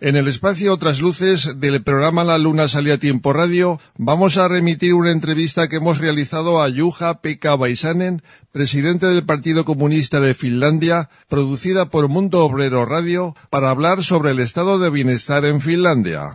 En el espacio Otras Luces del programa La Luna sale a tiempo radio, vamos a remitir una entrevista que hemos realizado a Juha-Pekka Väisänen, presidente del Partido Comunista de Finlandia, producida por Mundo Obrero Radio, para hablar sobre el estado de bienestar en Finlandia.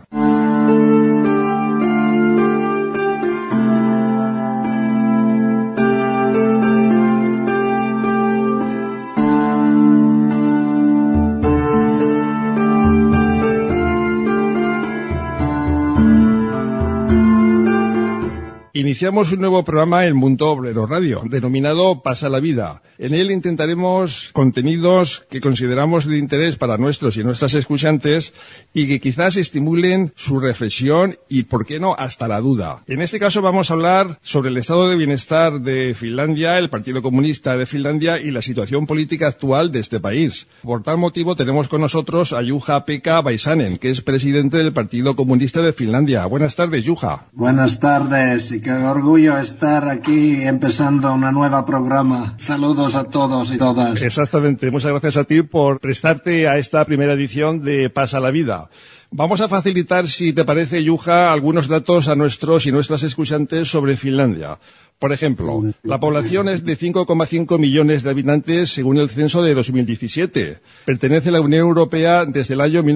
Iniciamos un nuevo programa en Mundo Obrero Radio, denominado Pasa la Vida. En él intentaremos contenidos que consideramos de interés para nuestros y nuestras escuchantes y que quizás estimulen su reflexión y, por qué no, hasta la duda. En este caso vamos a hablar sobre el estado de bienestar de Finlandia, el Partido Comunista de Finlandia y la situación política actual de este país. Por tal motivo tenemos con nosotros a Juha-Pekka Väisänen, que es presidente del Partido Comunista de Finlandia. Buenas tardes, Juha. Buenas tardes. Qué orgullo estar aquí empezando una nueva programa. Saludos a todos y todas. Exactamente. Muchas gracias a ti por prestarte a esta primera edición de Pasa la Vida. Vamos a facilitar, si te parece, Juha, algunos datos a nuestros y nuestras escuchantes sobre Finlandia. Por ejemplo, la población es de 5,5 millones de habitantes según el censo de 2017. Pertenece a la Unión Europea desde el año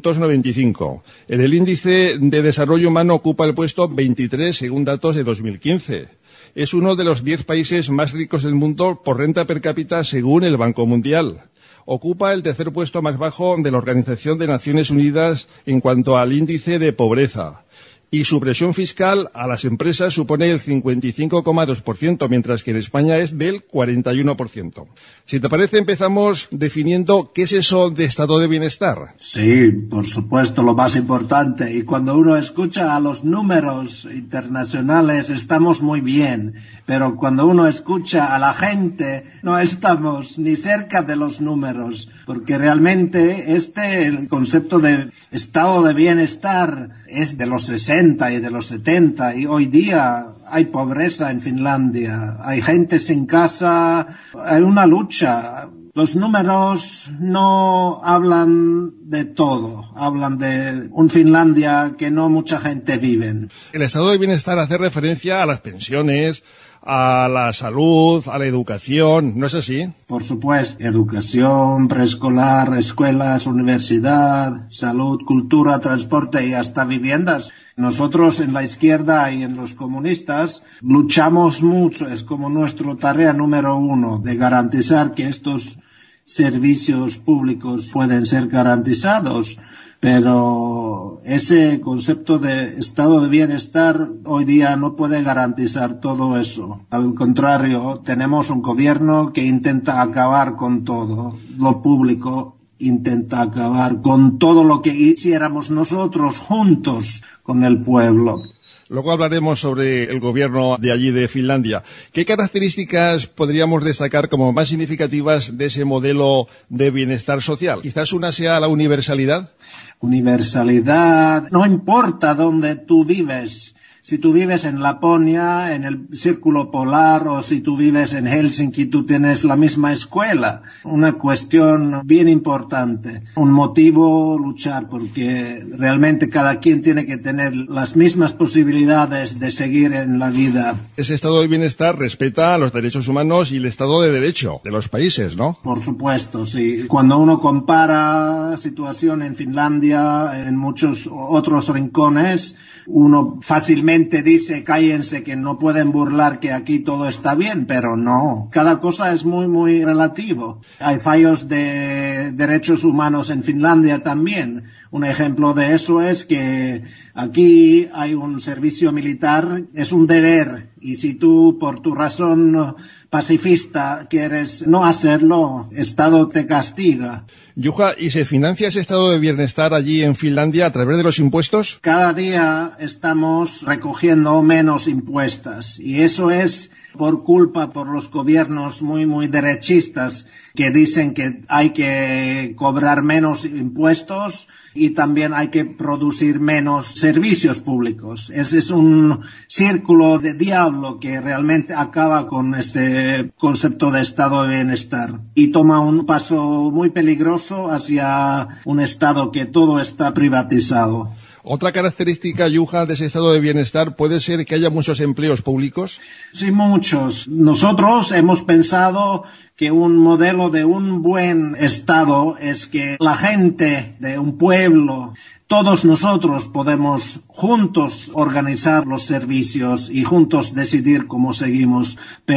1995. En el índice de desarrollo humano ocupa el puesto 23 según datos de 2015. Es uno de los 10 países más ricos del mundo por renta per cápita según el Banco Mundial. Ocupa el tercer puesto más bajo de la Organización de Naciones Unidas en cuanto al índice de pobreza. Y su presión fiscal a las empresas supone el 55,2%, mientras que en España es del 41%. Si te parece, empezamos definiendo qué es eso de estado de bienestar. Sí, por supuesto, lo más importante. Y cuando uno escucha a los números internacionales, estamos muy bien. Pero cuando uno escucha a la gente, no estamos ni cerca de los números. Porque realmente el concepto de estado de bienestar es de los 60 y de los 70, y hoy día hay pobreza en Finlandia, hay gente sin casa, hay una lucha. Los números no hablan de todo, hablan de un Finlandia que no mucha gente vive. El estado de bienestar hace referencia a las pensiones, a la salud, a la educación, ¿no es así? Por supuesto, educación, preescolar, escuelas, universidad, salud, cultura, transporte y hasta viviendas. Nosotros en la izquierda y en los comunistas luchamos mucho, es como nuestra tarea número 1, de garantizar que estos servicios públicos pueden ser garantizados. Pero ese concepto de estado de bienestar hoy día no puede garantizar todo eso. Al contrario, tenemos un gobierno que intenta acabar con todo. Lo público intenta acabar con todo lo que hiciéramos nosotros juntos con el pueblo. Luego hablaremos sobre el gobierno de allí de Finlandia. ¿Qué características podríamos destacar como más significativas de ese modelo de bienestar social? Quizás una sea la universalidad. Universalidad, no importa dónde tú vives. Si tú vives en Laponia, en el Círculo Polar, o si tú vives en Helsinki, tú tienes la misma escuela. Una cuestión bien importante. Un motivo luchar, porque realmente cada quien tiene que tener las mismas posibilidades de seguir en la vida. Ese estado de bienestar respeta los derechos humanos y el Estado de Derecho de los países, ¿no? Por supuesto, sí. Cuando uno compara la situación en Finlandia, en muchos otros rincones, uno fácilmente dice, cállense, que no pueden burlar que aquí todo está bien, pero no. Cada cosa es muy, muy relativo. Hay fallos de derechos humanos en Finlandia también. Un ejemplo de eso es que aquí hay un servicio militar, es un deber, y si tú por tu razón pacifista quieres no hacerlo, Estado te castiga. Juha, ¿y se financia ese estado de bienestar allí en Finlandia a través de los impuestos? Cada día estamos recogiendo menos impuestos y eso es por los gobiernos muy derechistas que dicen que hay que cobrar menos impuestos y también hay que producir menos servicios públicos. Ese es un círculo de diablo que realmente acaba con ese concepto de estado de bienestar y toma un paso muy peligroso hacia un estado que todo está privatizado. Otra característica, Juha, de ese estado de bienestar puede ser que haya muchos empleos públicos. Sí, muchos. Nosotros hemos pensado que un modelo de un buen estado es que la gente de un pueblo, todos nosotros podemos juntos organizar los servicios y juntos decidir cómo seguimos.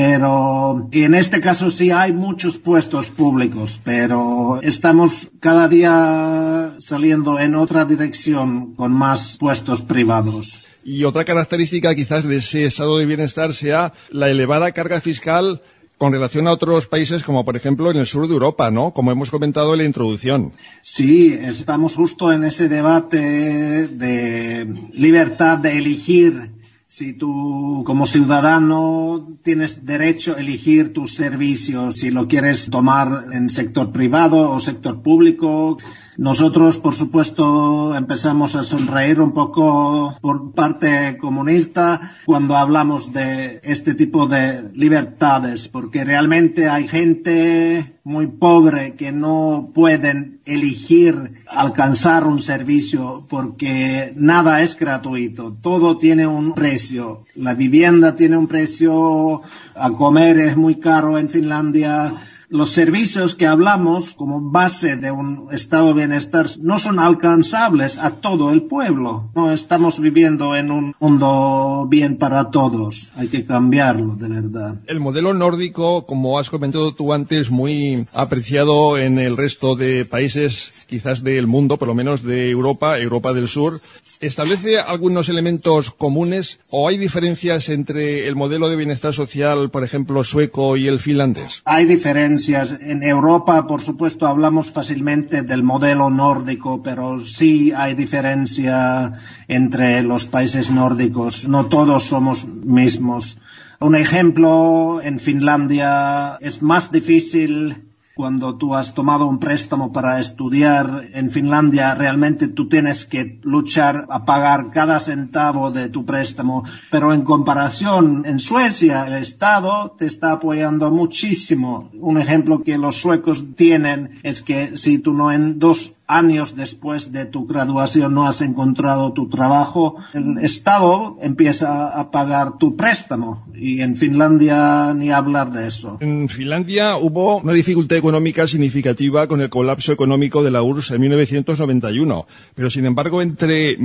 Pero en este caso sí hay muchos puestos públicos, pero estamos cada día saliendo en otra dirección con más puestos privados. Y otra característica quizás de ese estado de bienestar sea la elevada carga fiscal con relación a otros países como por ejemplo en el sur de Europa, ¿no? Como hemos comentado en la introducción. Sí, estamos justo en ese debate de libertad de elegir. Si tú como ciudadano tienes derecho a elegir tus servicios, si lo quieres tomar en sector privado o sector público. Nosotros, por supuesto, empezamos a sonreír un poco por parte comunista cuando hablamos de este tipo de libertades, porque realmente hay gente muy pobre que no pueden elegir alcanzar un servicio porque nada es gratuito, todo tiene un precio. La vivienda tiene un precio, a comer es muy caro en Finlandia. Los servicios que hablamos como base de un estado de bienestar no son alcanzables a todo el pueblo. No estamos viviendo en un mundo bien para todos. Hay que cambiarlo, de verdad. El modelo nórdico, como has comentado tú antes, muy apreciado en el resto de países, quizás del mundo, por lo menos de Europa del Sur. ¿Establece algunos elementos comunes o hay diferencias entre el modelo de bienestar social, por ejemplo, sueco y el finlandés? Hay diferencias. En Europa, por supuesto, hablamos fácilmente del modelo nórdico, pero sí hay diferencia entre los países nórdicos. No todos somos mismos. Un ejemplo, en Finlandia es más difícil. Cuando tú has tomado un préstamo para estudiar en Finlandia, realmente tú tienes que luchar a pagar cada centavo de tu préstamo. Pero en comparación, en Suecia, el Estado te está apoyando muchísimo. Un ejemplo que los suecos tienen es que si tú no en 2 años después de tu graduación no has encontrado tu trabajo, el Estado empieza a pagar tu préstamo. Y en Finlandia ni hablar de eso. En Finlandia hubo una dificultad económica significativa con el colapso económico de la URSS en 1991. Pero, sin embargo, entre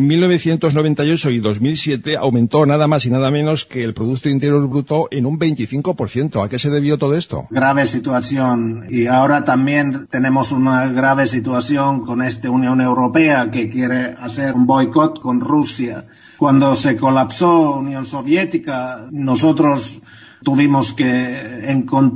1998 y 2007 aumentó nada más y nada menos que el Producto Interior Bruto en un 25%. ¿A qué se debió todo esto? Grave situación. Y ahora también tenemos una grave situación con esta Unión Europea que quiere hacer un boicot con Rusia. Cuando se colapsó la Unión Soviética, nosotros tuvimos que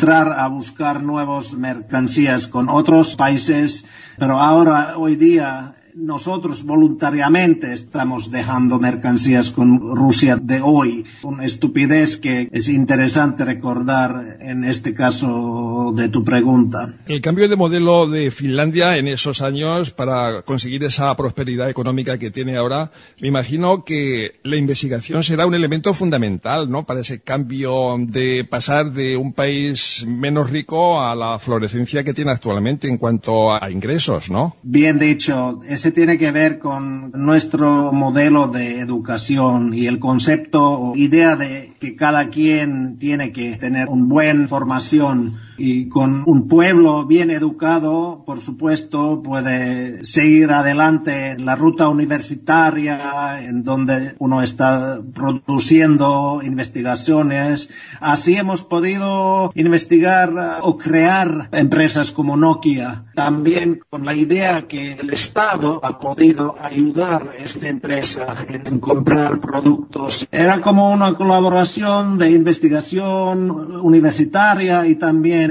buscar nuevas mercancías con otros países, pero ahora, hoy día, nosotros voluntariamente estamos dejando mercancías con Rusia de hoy. Una estupidez que es interesante recordar en este caso de tu pregunta. El cambio de modelo de Finlandia en esos años para conseguir esa prosperidad económica que tiene ahora, me imagino que la investigación será un elemento fundamental, ¿no? Para ese cambio de pasar de un país menos rico a la florescencia que tiene actualmente en cuanto a ingresos, ¿no? Bien dicho. Ese tiene que ver con nuestro modelo de educación y el concepto o idea de que cada quien tiene que tener una buena formación. Y con un pueblo bien educado, por supuesto, puede seguir adelante en la ruta universitaria, en donde uno está produciendo investigaciones. Así hemos podido investigar o crear empresas como Nokia. También con la idea que el Estado ha podido ayudar a esta empresa en comprar productos. Era como una colaboración de investigación universitaria y también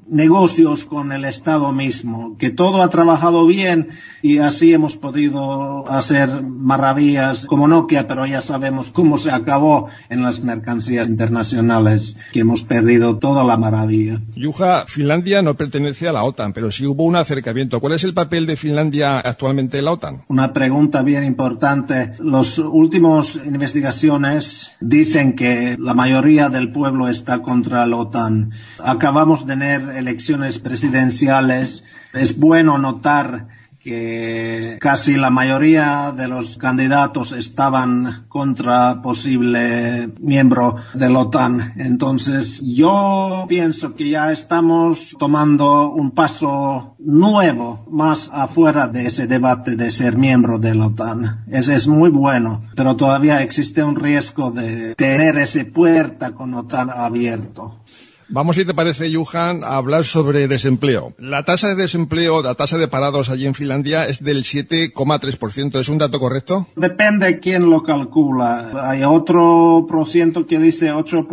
negocios con el Estado mismo, que todo ha trabajado bien y así hemos podido hacer maravillas como Nokia, pero ya sabemos cómo se acabó en las mercancías internacionales, que hemos perdido toda la maravilla. Juha, Finlandia no pertenece a la OTAN, pero sí hubo un acercamiento. ¿Cuál es el papel de Finlandia actualmente en la OTAN? Una pregunta bien importante. Las últimas investigaciones dicen que la mayoría del pueblo está contra la OTAN. Acabamos de tener elecciones presidenciales. Es bueno notar que casi la mayoría de los candidatos estaban contra posible miembro de la OTAN. Entonces, yo pienso que ya estamos tomando un paso nuevo más afuera de ese debate de ser miembro de la OTAN. Es muy bueno, pero todavía existe un riesgo de tener esa puerta con la OTAN abierto. Vamos, si te parece, Johan, a hablar sobre desempleo. La tasa de desempleo, la tasa de parados allí en Finlandia es del 7,3%. ¿Es un dato correcto? Depende quién lo calcula. Hay otro % que dice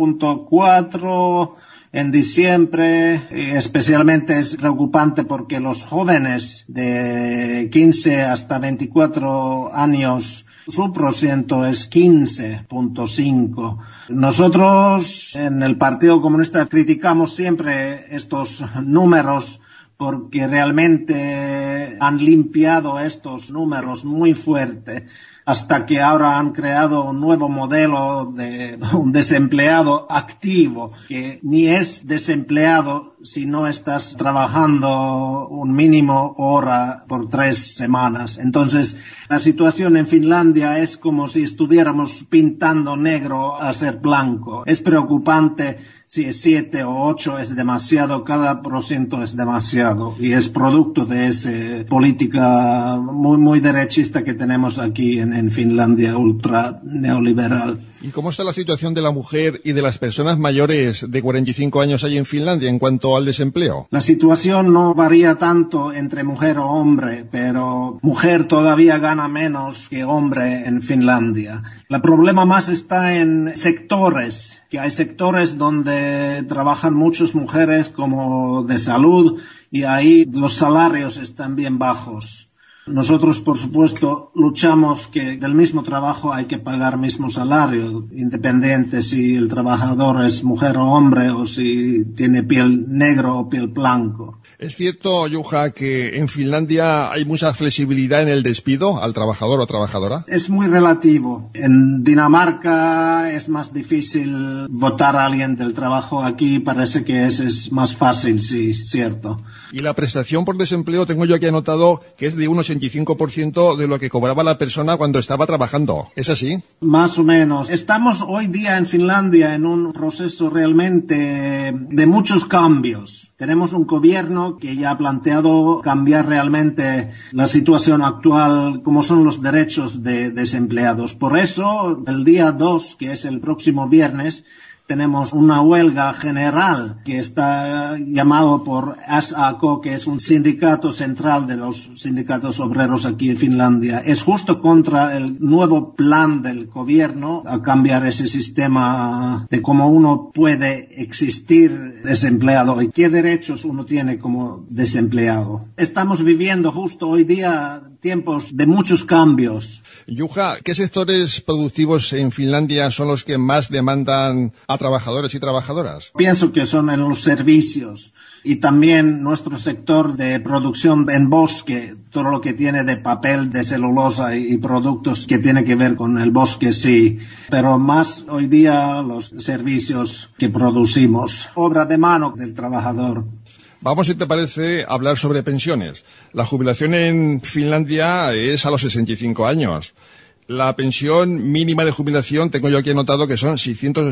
8.4 en diciembre. Especialmente es preocupante porque los jóvenes de 15 hasta 24 años su % es 15.5. Nosotros en el Partido Comunista criticamos siempre estos números porque realmente han limpiado estos números muy fuerte hasta que ahora han creado un nuevo modelo de un desempleado activo, que ni es desempleado si no estás trabajando un mínimo hora por 3 semanas. Entonces, la situación en Finlandia es como si estuviéramos pintando negro a ser blanco. Es preocupante. Si es 7 o 8 es demasiado, cada % es demasiado y es producto de esa política muy derechista que tenemos aquí en Finlandia, ultra neoliberal. ¿Y cómo está la situación de la mujer y de las personas mayores de 45 años allí en Finlandia en cuanto al desempleo? La situación no varía tanto entre mujer o hombre, pero mujer todavía gana menos que hombre en Finlandia. El problema más está en sectores, que hay sectores donde trabajan muchas mujeres como de salud y ahí los salarios están bien bajos. Nosotros, por supuesto, luchamos que del mismo trabajo hay que pagar mismo salario, independiente si el trabajador es mujer o hombre o si tiene piel negro o piel blanco. ¿Es cierto, Juha, que en Finlandia hay mucha flexibilidad en el despido al trabajador o trabajadora? Es muy relativo. En Dinamarca es más difícil votar a alguien del trabajo. Aquí parece que es más fácil, sí, cierto. Y la prestación por desempleo tengo yo aquí anotado que es de un 85% de lo que cobraba la persona cuando estaba trabajando. ¿Es así? Más o menos. Estamos hoy día en Finlandia en un proceso realmente de muchos cambios. Tenemos un gobierno que ya ha planteado cambiar realmente la situación actual, como son los derechos de desempleados. Por eso, el día 2, que es el próximo viernes, tenemos una huelga general que está llamado por SAK, que es un sindicato central de los sindicatos obreros aquí en Finlandia. Es justo contra el nuevo plan del gobierno a cambiar ese sistema de cómo uno puede existir desempleado y qué derechos uno tiene como desempleado. Estamos viviendo justo hoy día tiempos de muchos cambios. Juha, ¿qué sectores productivos en Finlandia son los que más demandan a trabajadores y trabajadoras? Pienso que son en los servicios y también nuestro sector de producción en bosque, todo lo que tiene de papel, de celulosa y productos que tiene que ver con el bosque, sí, pero más hoy día los servicios que producimos, obra de mano del trabajador. Vamos, si te parece, a hablar sobre pensiones. La jubilación en Finlandia es a los 65 años. La pensión mínima de jubilación, tengo yo aquí anotado que son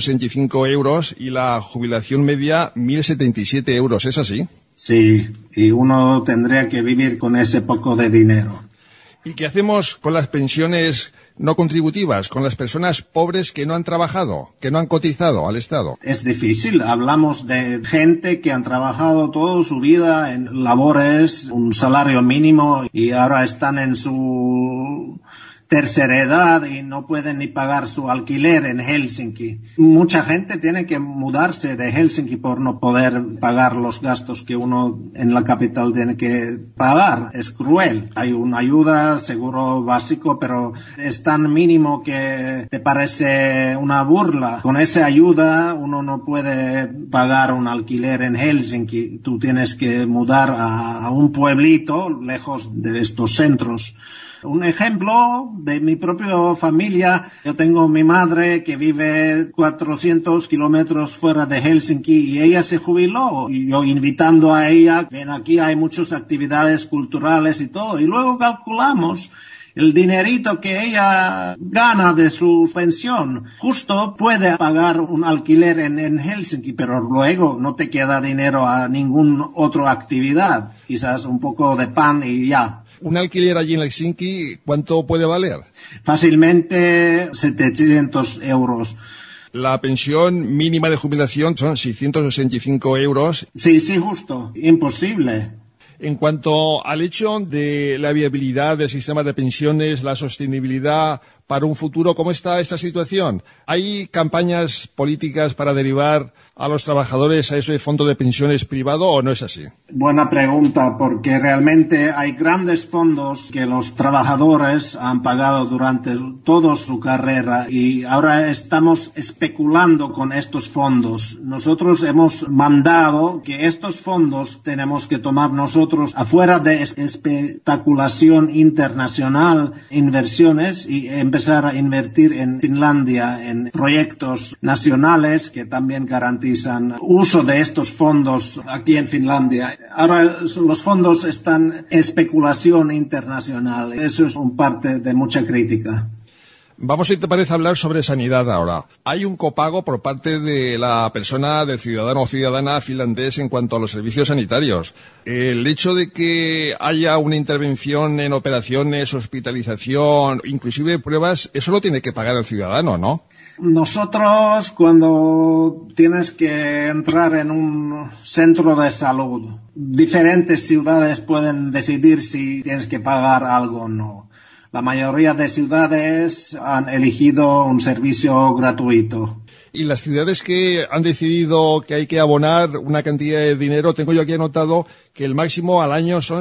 665 euros y la jubilación media 1.077 euros. ¿Es así? Sí, y uno tendría que vivir con ese poco de dinero. ¿Y qué hacemos con las pensiones no contributivas, con las personas pobres que no han trabajado, que no han cotizado al Estado? Es difícil. Hablamos de gente que han trabajado toda su vida en labores, un salario mínimo y ahora están en su tercera edad y no pueden ni pagar su alquiler en Helsinki. Mucha gente tiene que mudarse de Helsinki por no poder pagar los gastos que uno en la capital tiene que pagar. Es cruel. Hay una ayuda, seguro básico, pero es tan mínimo que te parece una burla. Con esa ayuda uno no puede pagar un alquiler en Helsinki. Tú tienes que mudar a un pueblito lejos de estos centros. Un ejemplo de mi propia familia, yo tengo mi madre que vive 400 kilómetros fuera de Helsinki y ella se jubiló. Y yo invitando a ella, ven aquí hay muchas actividades culturales y todo. Y luego calculamos el dinerito que ella gana de su pensión. Justo puede pagar un alquiler en Helsinki, pero luego no te queda dinero a ninguna otra actividad. Quizás un poco de pan y ya. ¿Un alquiler allí en Helsinki cuánto puede valer? Fácilmente 700 euros. La pensión mínima de jubilación son 665 euros. Sí, justo. Imposible. En cuanto al hecho de la viabilidad del sistema de pensiones, la sostenibilidad para un futuro, ¿cómo está esta situación? ¿Hay campañas políticas para derivar a los trabajadores a ese fondo de pensiones privado o no es así? Buena pregunta, porque realmente hay grandes fondos que los trabajadores han pagado durante toda su carrera y ahora estamos especulando con estos fondos. Nosotros hemos mandado que estos fondos tenemos que tomar nosotros afuera de especulación internacional, inversiones y empezar a invertir en Finlandia en proyectos nacionales que también garantizan uso de estos fondos aquí en Finlandia. Ahora los fondos están en especulación internacional. Eso es un parte de mucha crítica. Vamos, si te parece, hablar sobre sanidad ahora. Hay un copago por parte de la persona, del ciudadano o ciudadana finlandés en cuanto a los servicios sanitarios. El hecho de que haya una intervención en operaciones, hospitalización, inclusive pruebas, eso lo tiene que pagar el ciudadano, ¿no? Nosotros, cuando tienes que entrar en un centro de salud, diferentes ciudades pueden decidir si tienes que pagar algo o no. La mayoría de ciudades han elegido un servicio gratuito. Y las ciudades que han decidido que hay que abonar una cantidad de dinero, tengo yo aquí anotado que el máximo al año son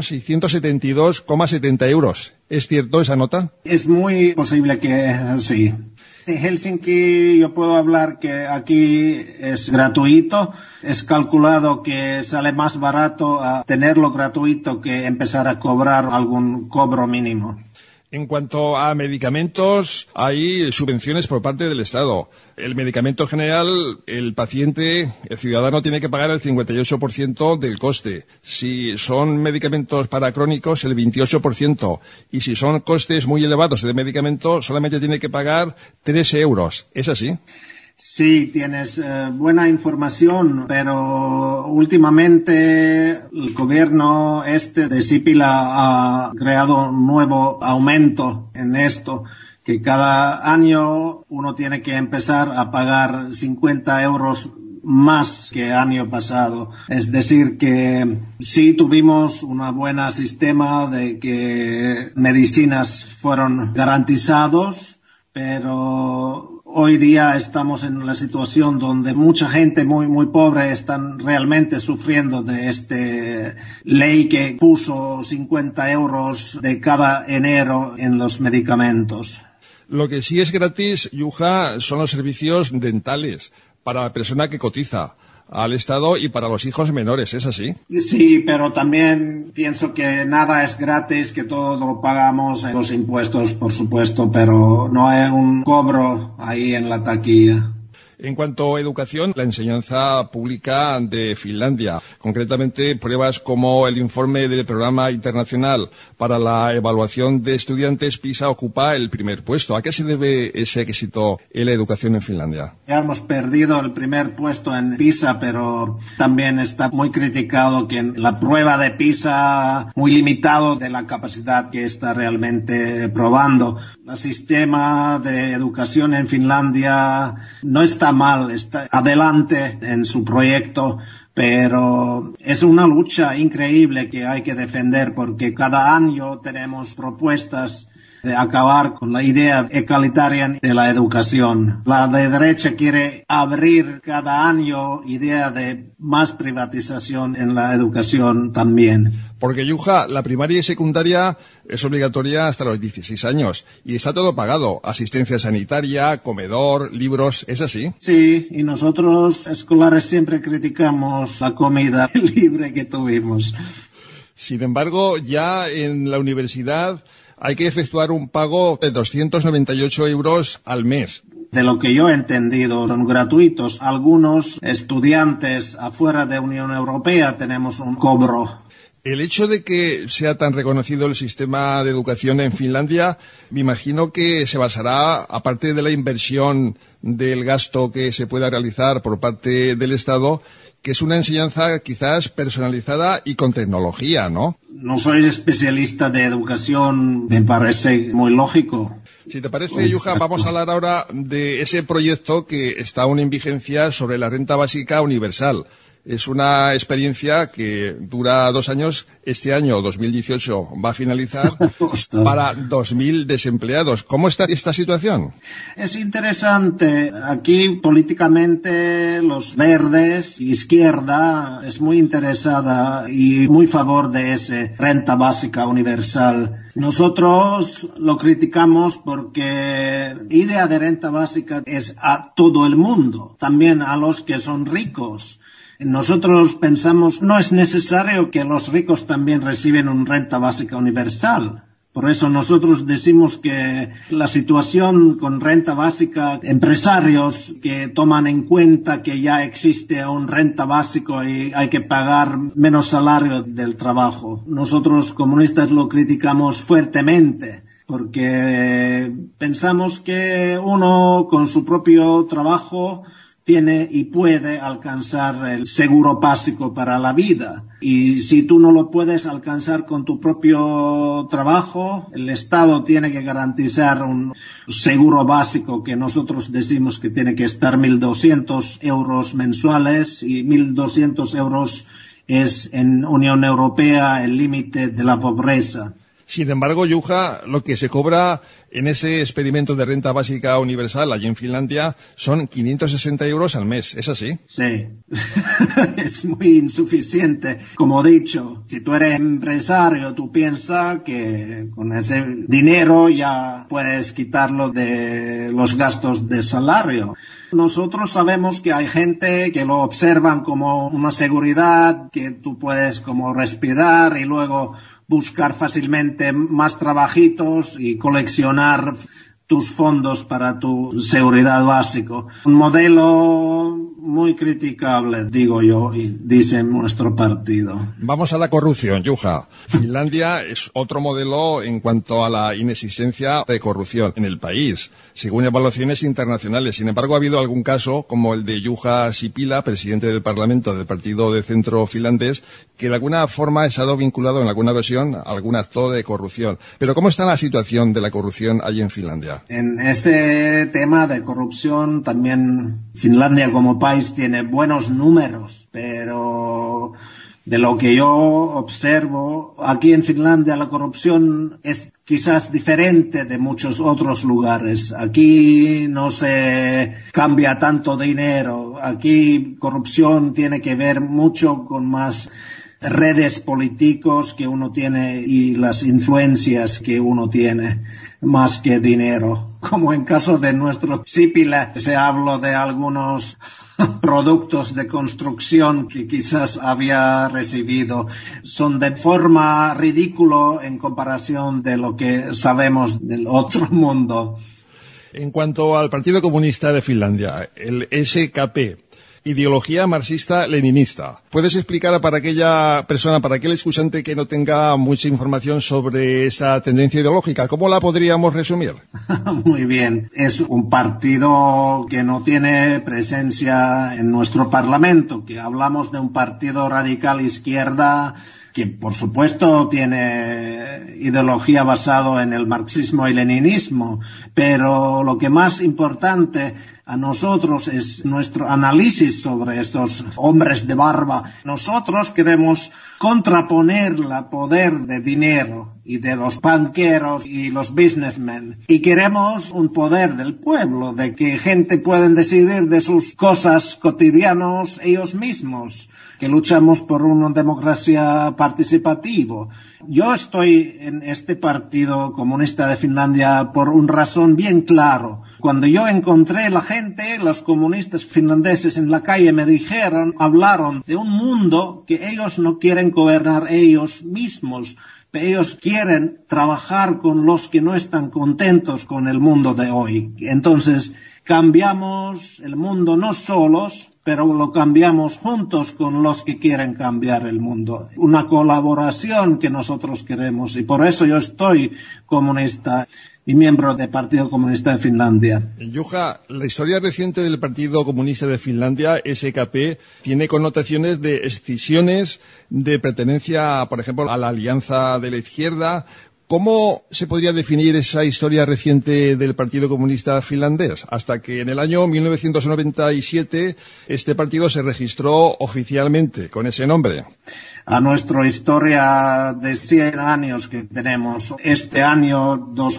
672,70 euros. ¿Es cierto esa nota? Es muy posible que sí. En Helsinki yo puedo hablar que aquí es gratuito. Es calculado que sale más barato a tenerlo gratuito que empezar a cobrar algún cobro mínimo. En cuanto a medicamentos, hay subvenciones por parte del Estado. El medicamento general, el paciente, el ciudadano, tiene que pagar el 58% del coste. Si son medicamentos para crónicos, el 28%. Y si son costes muy elevados de medicamento, solamente tiene que pagar 3 euros. ¿Es así? Sí, tienes buena información, pero últimamente el gobierno de Sipilä ha creado un nuevo aumento en esto, que cada año uno tiene que empezar a pagar 50 euros más que el año pasado. Es decir, que sí tuvimos un buen sistema de que medicinas fueron garantizados, pero hoy día estamos en la situación donde mucha gente muy pobre están realmente sufriendo de esta ley que puso 50 euros de cada enero en los medicamentos. Lo que sí es gratis, Juha, son los servicios dentales para la persona que cotiza al Estado y para los hijos menores, ¿es así? Sí, pero también pienso que nada es gratis, que todo lo pagamos en los impuestos, por supuesto, pero no hay un cobro ahí en la taquilla. En cuanto a educación, la enseñanza pública de Finlandia, concretamente pruebas como el informe del Programa Internacional para la Evaluación de Estudiantes PISA ocupa el primer puesto. ¿A qué se debe ese éxito en la educación en Finlandia? Ya hemos perdido el primer puesto en PISA, pero también está muy criticado que en la prueba de PISA muy limitado de la capacidad que está realmente probando. El sistema de educación en Finlandia no está mal, está adelante en su proyecto, pero es una lucha increíble que hay que defender porque cada año tenemos propuestas de acabar con la idea egalitaria de la educación. La de derecha quiere abrir cada año idea de más privatización en la educación también. Porque, Yuja, la primaria y secundaria es obligatoria hasta los 16 años y está todo pagado. Asistencia sanitaria, comedor, libros, ¿es así? Sí, y nosotros escolares siempre criticamos la comida libre que tuvimos. Sin embargo, ya en la universidad hay que efectuar un pago de 298 euros al mes. De lo que yo he entendido, son gratuitos. Algunos estudiantes afuera de Unión Europea tenemos un cobro. El hecho de que sea tan reconocido el sistema de educación en Finlandia, me imagino que se basará, aparte de la inversión del gasto que se pueda realizar por parte del Estado, que es una enseñanza quizás personalizada y con tecnología, ¿no? No soy especialista de educación, me parece muy lógico. Si te parece, Yuja, vamos a hablar ahora de ese proyecto que está aún en vigencia sobre la renta básica universal. Es una experiencia que dura 2 años. Este año, 2018, va a finalizar para 2.000 desempleados. ¿Cómo está esta situación? Es interesante. Aquí, políticamente, los verdes, izquierda, es muy interesada y muy a favor de ese renta básica universal. Nosotros lo criticamos porque la idea de renta básica es a todo el mundo, también a los que son ricos. Nosotros pensamos, no es necesario que los ricos también reciben una renta básica universal. Por eso nosotros decimos que la situación con renta básica, empresarios que toman en cuenta que ya existe un renta básico y hay que pagar menos salario del trabajo. Nosotros comunistas lo criticamos fuertemente porque pensamos que uno con su propio trabajo tiene y puede alcanzar el seguro básico para la vida. Y si tú no lo puedes alcanzar con tu propio trabajo, el Estado tiene que garantizar un seguro básico que nosotros decimos que tiene que estar 1.200 euros mensuales y 1.200 euros es en Unión Europea el límite de la pobreza. Sin embargo, Yuja, lo que se cobra en ese experimento de renta básica universal allí en Finlandia son 560 euros al mes, ¿es así? Sí, es muy insuficiente. Como he dicho, si tú eres empresario, tú piensas que con ese dinero ya puedes quitarlo de los gastos de salario. Nosotros sabemos que hay gente que lo observan como una seguridad, que tú puedes como respirar y luego buscar fácilmente más trabajitos y coleccionar tus fondos para tu seguridad básico. Un modelo muy criticable, digo yo, y dice nuestro partido. Vamos a la corrupción, Yuja. Finlandia es otro modelo en cuanto a la inexistencia de corrupción en el país, según evaluaciones internacionales. Sin embargo, ha habido algún caso, como el de Juha Sipilä, presidente del Parlamento del Partido de Centro finlandés, que de alguna forma ha estado vinculado en alguna ocasión a algún acto de corrupción. Pero ¿cómo está la situación de la corrupción allí en Finlandia? En ese tema de corrupción también Finlandia como país tiene buenos números, pero de lo que yo observo, aquí en Finlandia la corrupción es quizás diferente de muchos otros lugares. Aquí no se cambia tanto dinero. Aquí corrupción tiene que ver mucho con más redes políticos que uno tiene y las influencias que uno tiene, más que dinero. Como en caso de nuestro Sipilä, se habló de algunos productos de construcción que quizás había recibido. Son de forma ridícula en comparación de lo que sabemos del otro mundo. En cuanto al Partido Comunista de Finlandia, el SKP, ideología marxista-leninista. ¿Puedes explicar para aquella persona, para aquel escuchante que no tenga mucha información sobre esa tendencia ideológica, cómo la podríamos resumir? Muy bien. Es un partido que no tiene presencia en nuestro Parlamento, que hablamos de un partido radical izquierda que por supuesto tiene ideología basada en el marxismo y leninismo, pero lo que más importante a nosotros es nuestro análisis sobre estos hombres de barba. Nosotros queremos contraponer el poder de dinero y de los banqueros y los businessmen. Y queremos un poder del pueblo, de que gente pueda decidir de sus cosas cotidianas ellos mismos, que luchamos por una democracia participativa. Yo estoy en este Partido Comunista de Finlandia por una razón bien clara. Cuando yo encontré la gente, los comunistas finlandeses en la calle me hablaron de un mundo que ellos no quieren gobernar ellos mismos. Ellos quieren trabajar con los que no están contentos con el mundo de hoy. Entonces, cambiamos el mundo no solos, pero lo cambiamos juntos con los que quieren cambiar el mundo. Una colaboración que nosotros queremos, y por eso yo estoy comunista y miembro del Partido Comunista de Finlandia. Juha, la historia reciente del Partido Comunista de Finlandia, SKP, tiene connotaciones de escisiones, de pertenencia, por ejemplo, a la Alianza de la Izquierda. ¿Cómo se podría definir esa historia reciente del Partido Comunista finlandés? Hasta que en el año 1997 este partido se registró oficialmente con ese nombre. A nuestra historia de 100 años que tenemos. Este año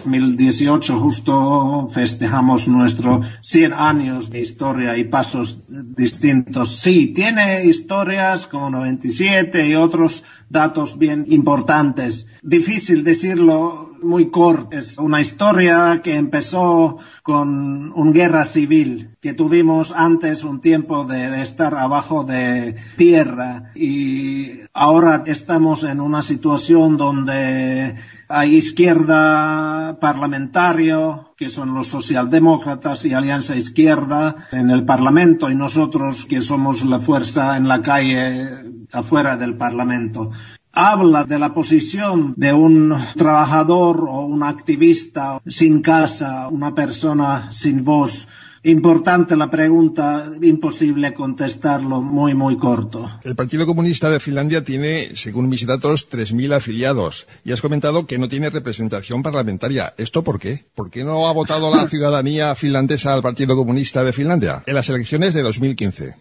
2018 justo festejamos nuestros 100 años de historia y pasos distintos. Sí, tiene historias como 97 y otros datos bien importantes. Difícil decirlo muy corto. Es una historia que empezó con una guerra civil que tuvimos antes un tiempo de estar abajo de tierra y ahora estamos en una situación donde hay izquierda parlamentaria, que son los socialdemócratas y Alianza Izquierda en el Parlamento y nosotros que somos la fuerza en la calle afuera del Parlamento. Habla de la posición de un trabajador o un activista sin casa, una persona sin voz. Importante la pregunta, imposible contestarlo, muy corto. El Partido Comunista de Finlandia tiene, según mis datos, 3.000 afiliados. Y has comentado que no tiene representación parlamentaria. ¿Esto por qué? ¿Por qué no ha votado la ciudadanía finlandesa al Partido Comunista de Finlandia en las elecciones de 2015?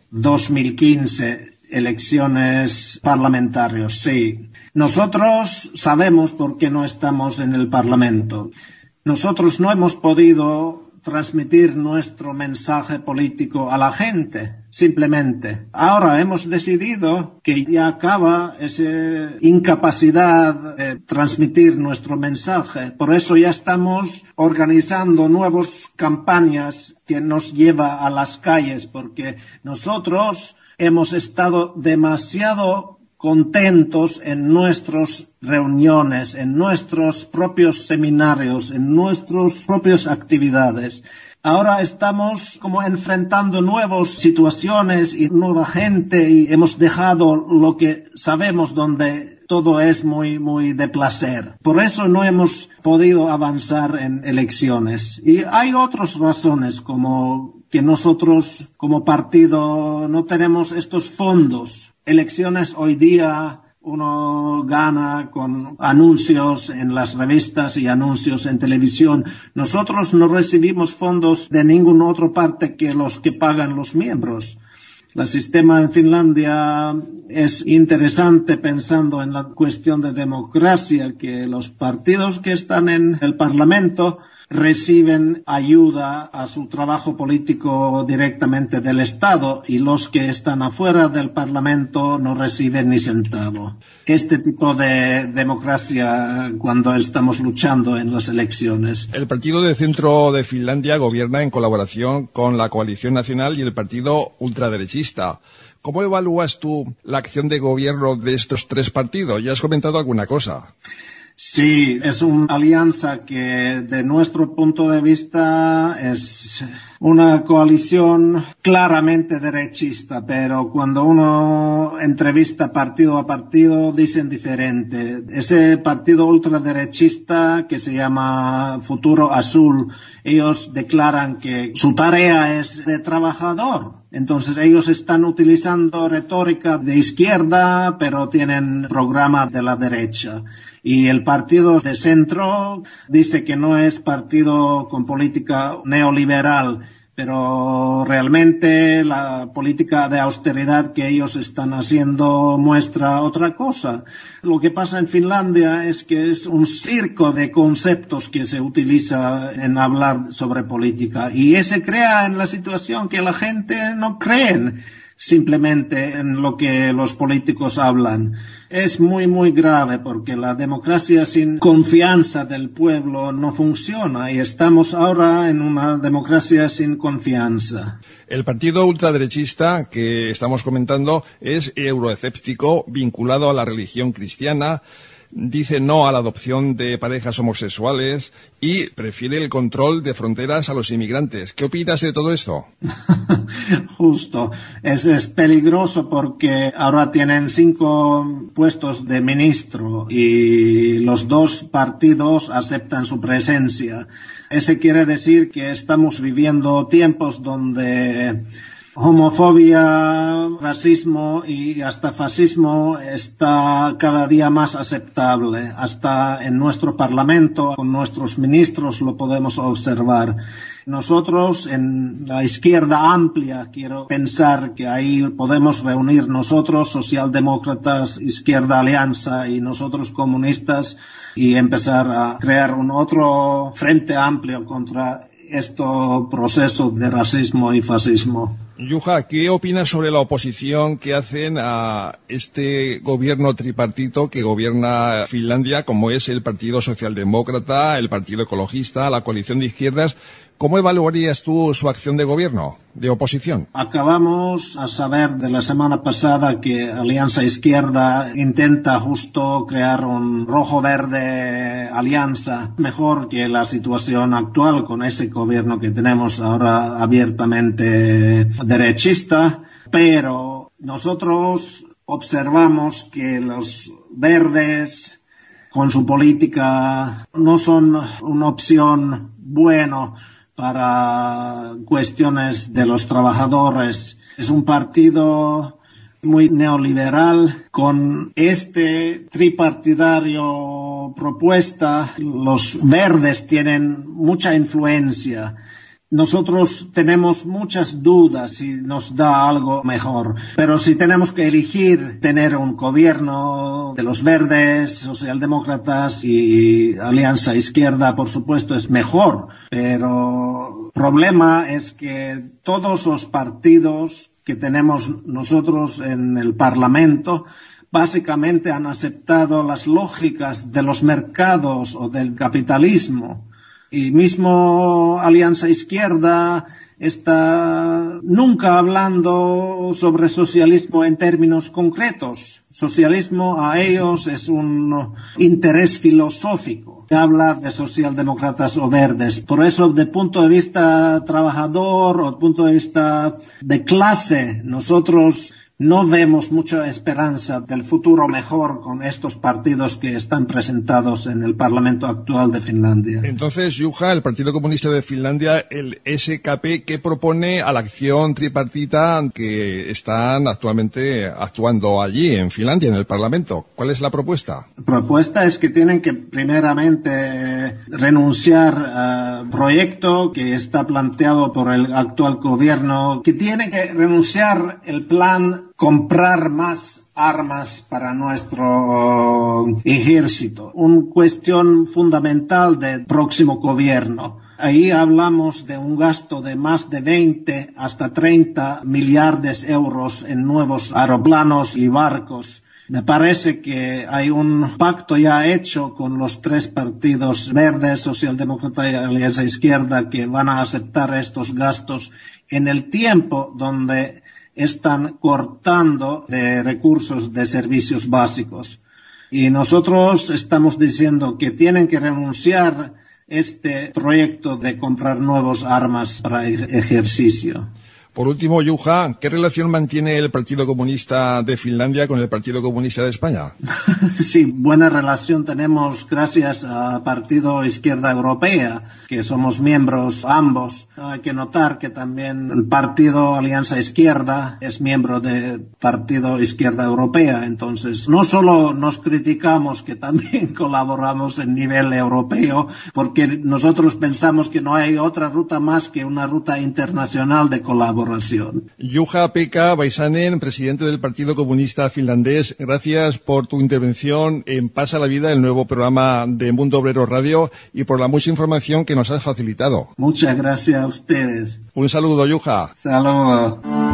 2015. Elecciones parlamentarias, sí. Nosotros sabemos por qué no estamos en el Parlamento. Nosotros no hemos podido transmitir nuestro mensaje político a la gente, simplemente. Ahora hemos decidido que ya acaba esa incapacidad de transmitir nuestro mensaje. Por eso ya estamos organizando nuevas campañas que nos llevan a las calles, porque nosotros hemos estado demasiado contentos en nuestras reuniones, en nuestros propios seminarios, en nuestras propias actividades. Ahora estamos como enfrentando nuevas situaciones y nueva gente y hemos dejado lo que sabemos donde todo es muy de placer. Por eso no hemos podido avanzar en elecciones. Y hay otras razones como que nosotros como partido no tenemos estos fondos. Elecciones hoy día uno gana con anuncios en las revistas y anuncios en televisión. Nosotros no recibimos fondos de ninguna otra parte que los que pagan los miembros. El sistema en Finlandia es interesante pensando en la cuestión de democracia, que los partidos que están en el Parlamento reciben ayuda a su trabajo político directamente del Estado y los que están afuera del Parlamento no reciben ni centavo. Este tipo de democracia cuando estamos luchando en las elecciones. El Partido de Centro de Finlandia gobierna en colaboración con la Coalición Nacional y el Partido Ultraderechista. ¿Cómo evalúas tú la acción de gobierno de estos tres partidos? Ya has comentado alguna cosa. Sí, es una alianza que de nuestro punto de vista es una coalición claramente derechista, pero cuando uno entrevista partido a partido dicen diferente. Ese partido ultraderechista que se llama Futuro Azul, ellos declaran que su tarea es de trabajador. Entonces ellos están utilizando retórica de izquierda, pero tienen programa de la derecha. Y el partido de centro dice que no es partido con política neoliberal, pero realmente la política de austeridad que ellos están haciendo muestra otra cosa. Lo que pasa en Finlandia es que es un circo de conceptos que se utiliza en hablar sobre política y se crea en la situación que la gente no cree simplemente en lo que los políticos hablan. Es muy, muy grave porque la democracia sin confianza del pueblo no funciona y estamos ahora en una democracia sin confianza. El partido ultraderechista que estamos comentando es euroescéptico, vinculado a la religión cristiana, dice no a la adopción de parejas homosexuales y prefiere el control de fronteras a los inmigrantes. ¿Qué opinas de todo esto? Justo. Es peligroso porque ahora tienen 5 puestos de ministro y los 2 partidos aceptan su presencia. Eso quiere decir que estamos viviendo tiempos donde homofobia, racismo y hasta fascismo está cada día más aceptable. Hasta en nuestro Parlamento, con nuestros ministros, lo podemos observar. Nosotros, en la izquierda amplia, quiero pensar que ahí podemos reunir nosotros, socialdemócratas, Izquierda Alianza y nosotros comunistas y empezar a crear un otro frente amplio contra este proceso de racismo y fascismo. Juha, ¿qué opinas sobre la oposición que hacen a este gobierno tripartito que gobierna Finlandia, como es el Partido Socialdemócrata, el Partido Ecologista, la coalición de izquierdas? ¿Cómo evaluarías tú su acción de gobierno, de oposición? Acabamos a saber de la semana pasada que Alianza Izquierda intenta justo crear un rojo-verde alianza mejor que la situación actual con ese gobierno que tenemos ahora abiertamente derechista, pero nosotros observamos que los verdes con su política no son una opción buena para cuestiones de los trabajadores. Es un partido muy neoliberal. Con este tripartidario propuesta, los verdes tienen mucha influencia. Nosotros tenemos muchas dudas si nos da algo mejor, pero si tenemos que elegir tener un gobierno de los verdes, socialdemócratas y Alianza Izquierda, por supuesto, es mejor, pero el problema es que todos los partidos que tenemos nosotros en el Parlamento básicamente han aceptado las lógicas de los mercados o del capitalismo. Y mismo Alianza Izquierda está nunca hablando sobre socialismo en términos concretos. Socialismo a ellos es un interés filosófico. Habla de socialdemócratas o verdes. Por eso, de punto de vista trabajador o de punto de vista de clase, nosotros no vemos mucha esperanza del futuro mejor con estos partidos que están presentados en el Parlamento actual de Finlandia. Entonces, Juha, el Partido Comunista de Finlandia, el SKP, ¿qué propone a la acción tripartita que están actualmente actuando allí en Finlandia, en el Parlamento? ¿Cuál es la propuesta? La propuesta es que tienen que primeramente renunciar al proyecto que está planteado por el actual gobierno, que tiene que renunciar el plan comprar más armas para nuestro ejército. Una cuestión fundamental del próximo gobierno. Ahí hablamos de un gasto de más de 20 hasta 30 millardos de euros en nuevos aeroplanos y barcos. Me parece que hay un pacto ya hecho con los 3 partidos verdes, socialdemócrata y Alianza Izquierda que van a aceptar estos gastos en el tiempo donde están cortando de recursos de servicios básicos. Y nosotros estamos diciendo que tienen que renunciar este proyecto de comprar nuevas armas para el ejercicio. Por último, Juha, ¿qué relación mantiene el Partido Comunista de Finlandia con el Partido Comunista de España? Sí, buena relación tenemos gracias al Partido Izquierda Europea, que somos miembros ambos. Hay que notar que también el Partido Alianza Izquierda es miembro del Partido Izquierda Europea. Entonces, no solo nos criticamos, que también colaboramos en nivel europeo, porque nosotros pensamos que no hay otra ruta más que una ruta internacional de colaboración. Juha-Pekka Väisänen, presidente del Partido Comunista Finlandés, gracias por tu intervención en Pasa la Vida, el nuevo programa de Mundo Obrero Radio, y por la mucha información que nos has facilitado. Muchas gracias a ustedes. Un saludo, Juha. Saludos.